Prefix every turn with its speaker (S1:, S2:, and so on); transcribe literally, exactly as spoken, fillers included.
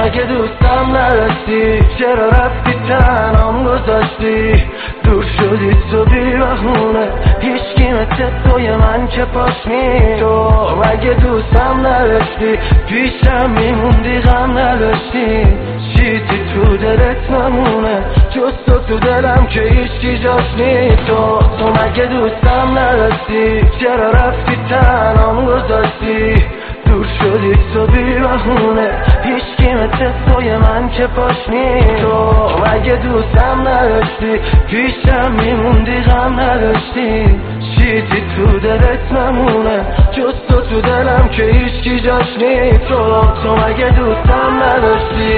S1: مگه دوستم نداشتی؟ چرا رفتی تنهام گذاشتی؟ دور شدی تو بی بهونه، هیچکی مثل توی من که پاش نی. تو مگه دوستم نداشتی؟ پیشم میموندی غم نداشتی؟ چیزی تو دلت نمونه جز تو تو دلم که هیچکی جاش نی. تو تو مگه دوستم نداشتی؟ چرا رفتی تنهام گذاشتی؟ دور شدی تو بی بهونه، هیچکی مثل توی من که پاش نی. تو مگه دوستم نداشتی؟ پیشم میموندی غم نداشتی؟ چیزی تو دلت نمونه جز تو تو دلم که هیچکی جاش نی. تو تو مگه دوستم نداشتی؟